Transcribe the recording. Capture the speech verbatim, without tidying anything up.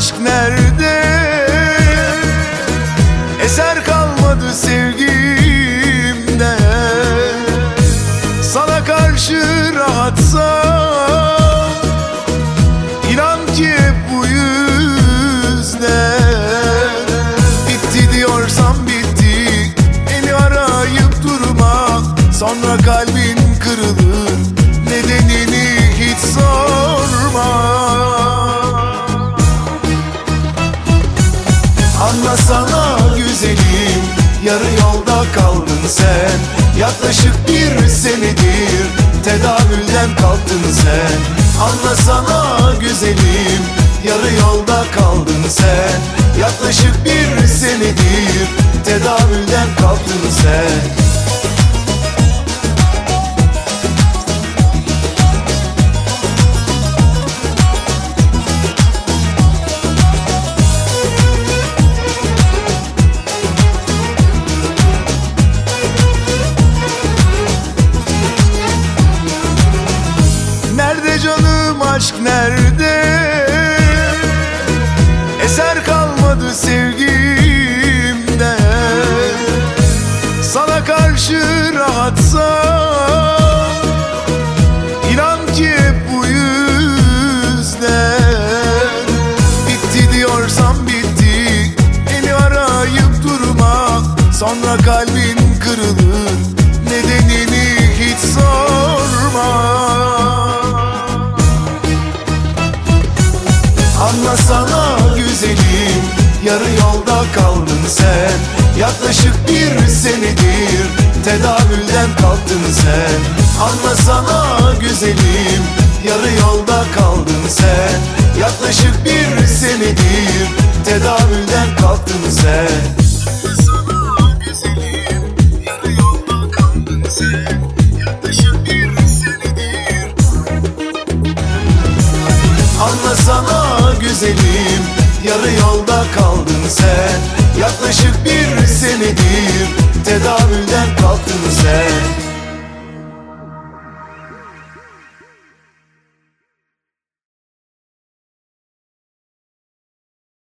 aşk nerede? Eser kalmadı sevgimde. Sana karşı rahatsam, İnan ki hep bu yüzden. Bitti diyorsam bitti, beni arayıp durma. Sonra kalbin kırılır, nedenini hiç sorma. Anlasana güzelim, yarı yolda kaldın sen. Yaklaşık bir senedir tedavülden kalktın sen. Anlasana güzelim, yarı yolda kaldın sen. Yaklaşık bir senedir tedavülden kalktın sen. Nerede canım aşk nerede? Eser kalmadı sevgimde. Sana karşı rahatsam, İnan ki hep bu yüzden. Bitti diyorsam bitti, beni arayıp durma. Sonra kalbin kırılır, nedenini hiç sorma. Anlasana güzelim, yarı yolda kaldın sen. Yaklaşık bir senedir tedavülden kalktın sen. Anlasana güzelim, yarı yolda kaldın sen. Yaklaşık bir senedir tedavülden kalktın sen. Anlasana güzelim, yarı yolda kaldın sen. Yaklaşık bir senedir. Anlasana güzelim, yarı yolda kaldın sen. Yaklaşık bir senedir tedavülden kalktın sen.